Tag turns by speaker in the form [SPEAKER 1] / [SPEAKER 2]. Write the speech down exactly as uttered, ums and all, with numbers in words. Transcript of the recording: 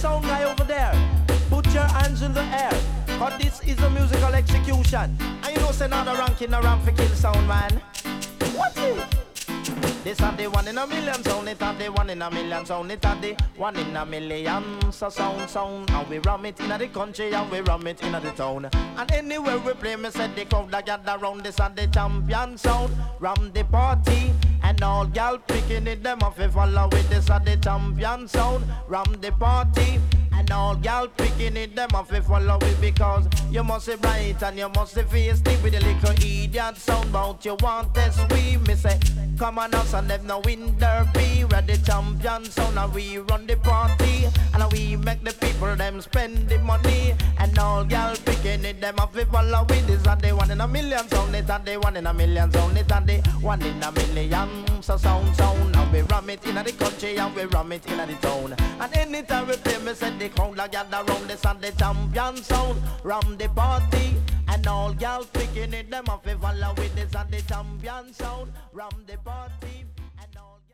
[SPEAKER 1] sound guy over there, put your hands in the air, cause this is a musical execution. And you know say now the ranking around for kill sound man. What is? This are the one in a million sound, it are the one in a million sound, it are the one in a million. So sound, sound, and we ram it in the country and we ram it in the town. And anywhere we play, me said the crowd that gather round. This are the champion sound, ram the party. And all gal picking it, them off if follow with this are the champion sound, ram the party. And all gal picking it, them off if follow it because you must be bright and you must be feisty with a little idiot sound bout you want this we me say come on us and them no win derby. We're the champion sound and we run the party and we make the people them spend the money. And all gal picking it, them off if follow it. This are the one in a million sound, it are the one in a million sound, it are the one in a million. So sound sound and we ram it in the country and we ram it in the town. And anytime we play me say the crowd that gather round. This and the champion sound, ram the party. And all gal picking it, them off if follow with this and the champion sound, ram the party.